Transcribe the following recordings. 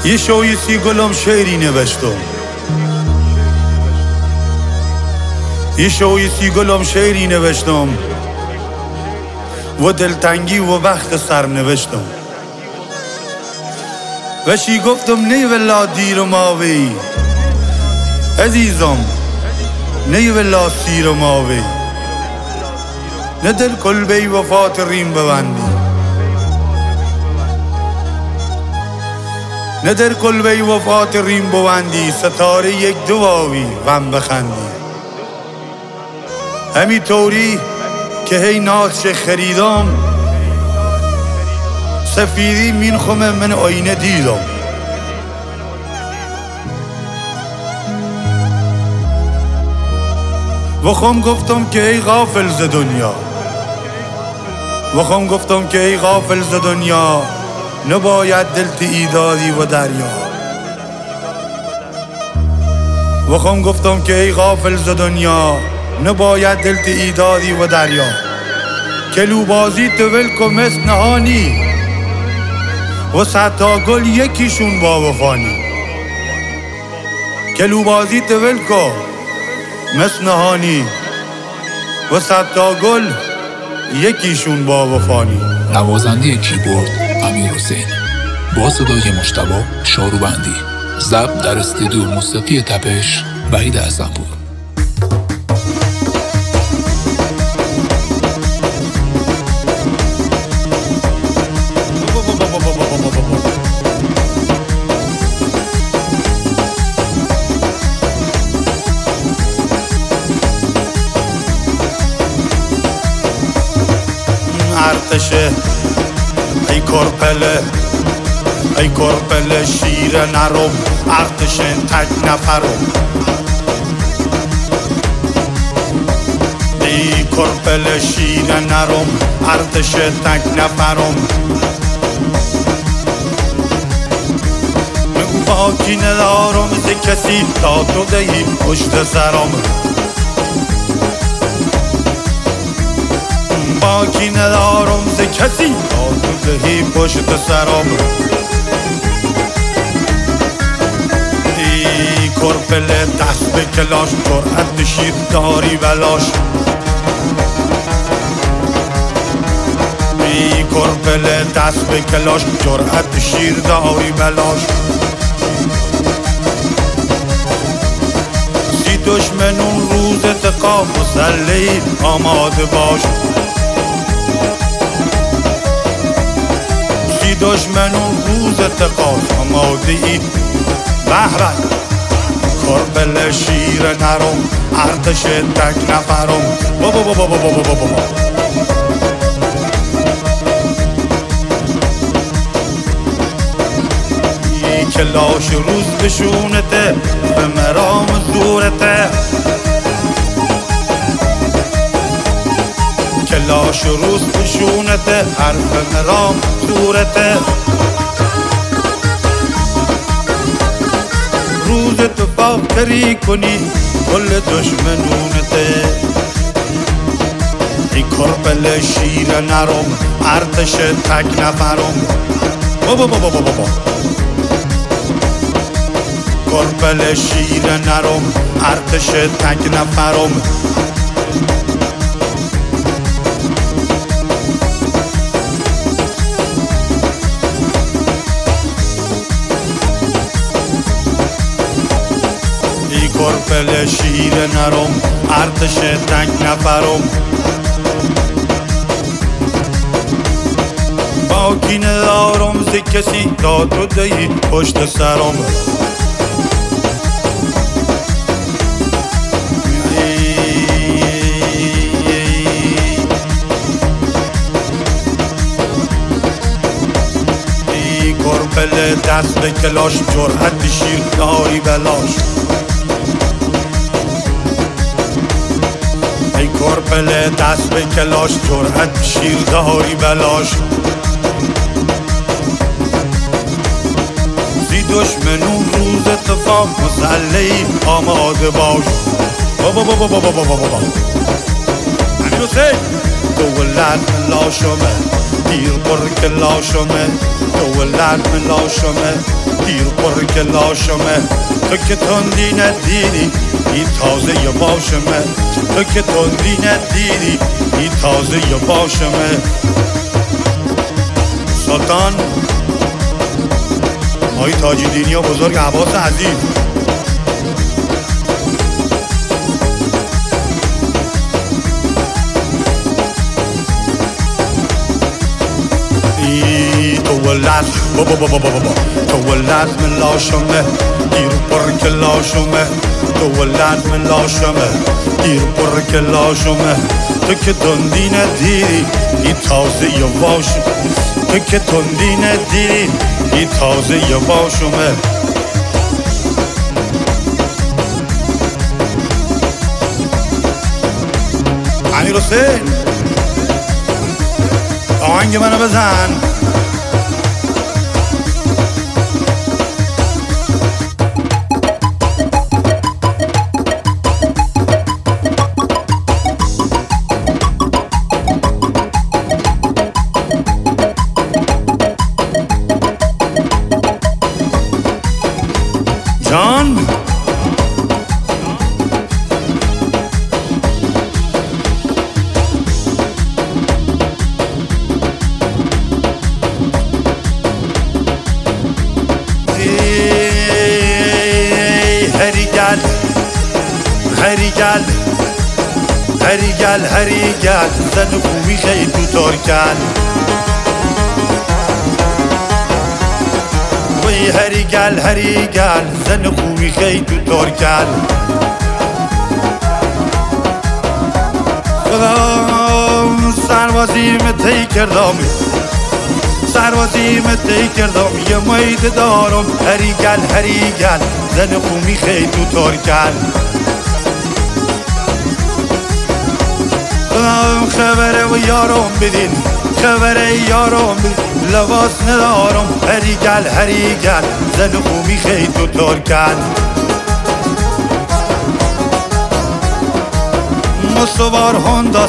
یه شایستی گلم شعری نوشتم، یه شایستی گلم شعری نوشتم و دلتنگی و وقت سر نوشتم و شی گفتم نی ولا دیر ماوی عزیزم، نی ولا سیر ماوی نه دل کلبه وفات ریم ببندی، نه در کلبه وفات ریم ببندی، ستاره یک دواوی غم بخندی. همی طوری که هی نازش خریدم، سفیدی مین خمه من آینه دیدم. و خم گفتم که ای غافل ز دنیا، و خم گفتم که ای غافل ز دنیا، نباید دلت ایدادی و دریا. و خم گفتم که ای غافل ز دنیا، نباید دلت ایدادی و دریا. کلو بازی تو ولکو مثل نهانی و صد تا گل یکیشون با وفانی. کلو بازی تو ولکو مثل نهانی و صد تا گل یکیشون با وفانی. نوازنده کیبورد امیرحسین، با صدای مجتبی شاروبندی، ضبط در استودیو موسیقی تپش وحید حسن‌پور. ارتشه ای کرپله، ای کرپله شیر نرم، ارتشه تک نفرم. ای کرپله شیر نرم، ارتشه تک نفرم. مگو باکی ندارم ز کسی تا تو دهی پشت سرم. باکی ندارم ز کسی تا تو دهی پشت سرم. ای کرپله دست به کلاش، جرأت شیر داری بلاش. ای کرپله دست به کلاش، جرأت شیر داری بلاش. سی دشمنون روز تقام مسلحی آماده باش. دشمنون روز تقاس آماده ای. به کرپله شیر نرم، ارتش تک نفرم. بابا بابا بابا بابا بابا ای کلاش روز بشونته، به مرام زورته. کلاش روز بشونته، حرف مرام صورته. روز تو فاکری کنی کل دشمنونته. ای کرپله شیر نرم، ارتش تک نفرم. بابا بابا بابا بابا کرپله شیر نرم، ارتش تک نفرم. کرپله شیر نرم، ارتش تک نفرم. باکی ندارم ز کسی تا تو دهی پشت سرم. ای کرپله دست به کلاش، جرأت شیر داری بلاش. ای کرپله دست به کلاش، جرأت شیر داری بلاش. زی دشمنون روز اتفاق مسلحی آماده باش. بابا بابا بابا بابا بابا امیرحسین تو ولد من لاشمه، دیر برک لاشمه. تو ولد من لاشمه، دیر پر گلاشمه تو که تندی ندیدی این تازه یه باشمه تو که تندی ندیدی این تازه یه باشمه سلطان آقای تاجی دینی و بزرگ عباس عزیز تو لازم لاشمه دیر پر که لاشمه تو لازم لاشمه دیر پر که لاشمه تو که تندی ندیدی این تازه یه باشمه تو که تندی ندیدی این تازه یه باشمه امیر حسین آهنگ منو بزن جان هری گل زن خوبی خیلی تو ترکن وی هری گل زن خوبی خیلی تو ترکن خدا سربازی متی کردم سربازی متی کردم یه مید دارم هری گل زن خوبی خیلی تو ترکن خبره و یارم بدین خبره یارم بدین لباس ندارم هری گل زن خوبی خیلی تو ترکن مصور هوندا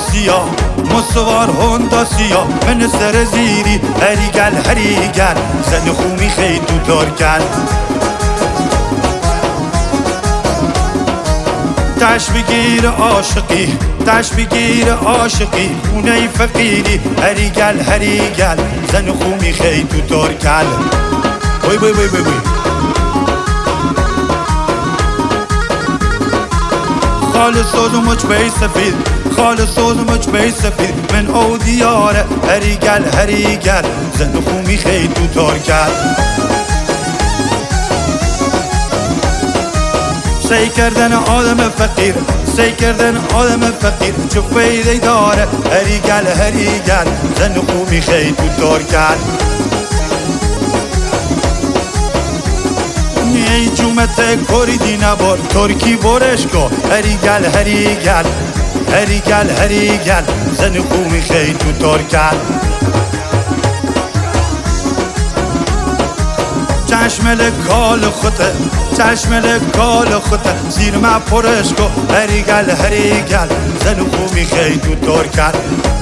سیاه من سر زیری هری گل زن خوبی خیلی تو ترکن تش بگیر عاشقی خونه فقیری هری گل زن خوبی خیلی تو ترکن وای خالص و مچ بی سفید من او دیاره هری گل زن خوبی خیلی تو ترکن سی کردن آدم فقیر چه فایده داره هری گل زن خوبی خیلی تو ترکن ای جومت کردی نبار ترکی برش کو هری گل زن خوبی خیلی تو ترکن چشمل کال خطه زیر ما پرش کو هری گل زن خوبی خیلی تو ترکن